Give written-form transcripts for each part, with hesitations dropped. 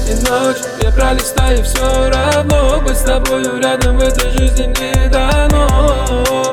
и ночь я пролистаю, все равно быть с тобою рядом в этой жизни не дано.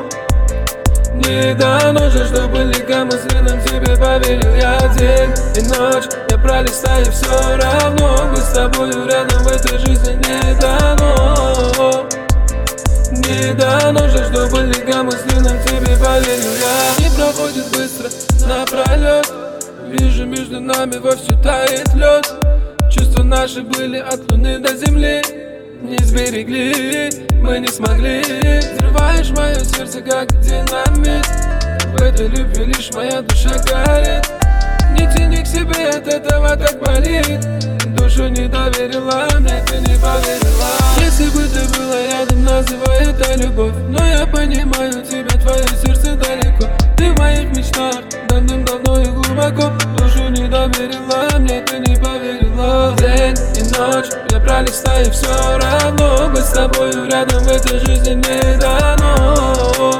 Не дано же, чтобы легкомысленным тебе поверил я. День и ночь я пролистаю, все равно быть с тобою рядом в этой жизни не дано. Не дано же, чтобы легкомысленным тебе поверил я. Не проходит быстро напролет, вижу между нами вовсю тает лед. Чувства наши были от луны до земли, не сберегли, мы не смогли. Взрываешь мое сердце, как динамит, в этой любви лишь моя душа горит. Не тяни к себе, от этого так болит. Душу не доверила, мне ты не поверила. Если бы ты была рядом, называй это любовь. Но я понимаю тебя, твое сердце далеко. Ты в моих мечтах, давным-давно и глубоко. Душу не доверила, мне ты не поверила. День и ночь я пролистаю, все равно быть с тобою рядом в этой жизни не дано.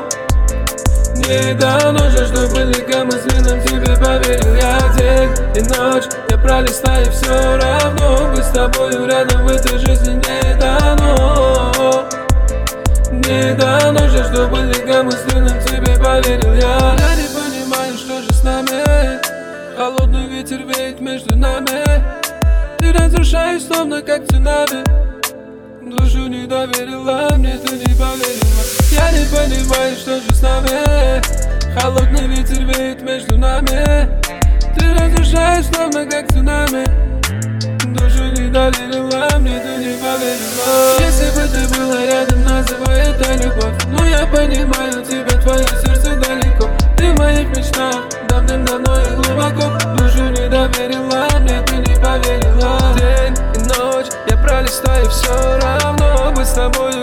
Не дано же, чтобы легкомысленным тебе поверил я. День и ночь я пролистаю, все равно быть с тобою рядом в этой жизни не дано. Не дано же, чтобы легкомысленным тебе поверил я. Я не понимаю, что же с нами, холодный ветер веет между нами. Ты разрушаешь словно как цунами, душу не доверила, мне ты не поверила. Я не понимаю, что же с нами, холодный ветер веет между нами. Ты разрушаешь словно как цунами, душу не доверила, мне ты не поверила. Если бы ты была рядом, называй это любовь. Но я понимаю тебя, твое сердце далеко. Ты в моих мечтах, давным-давно и глубоко. Душу не доверила, мне ты не поверила. День и ночь я пролистаю, все равно быть с тобой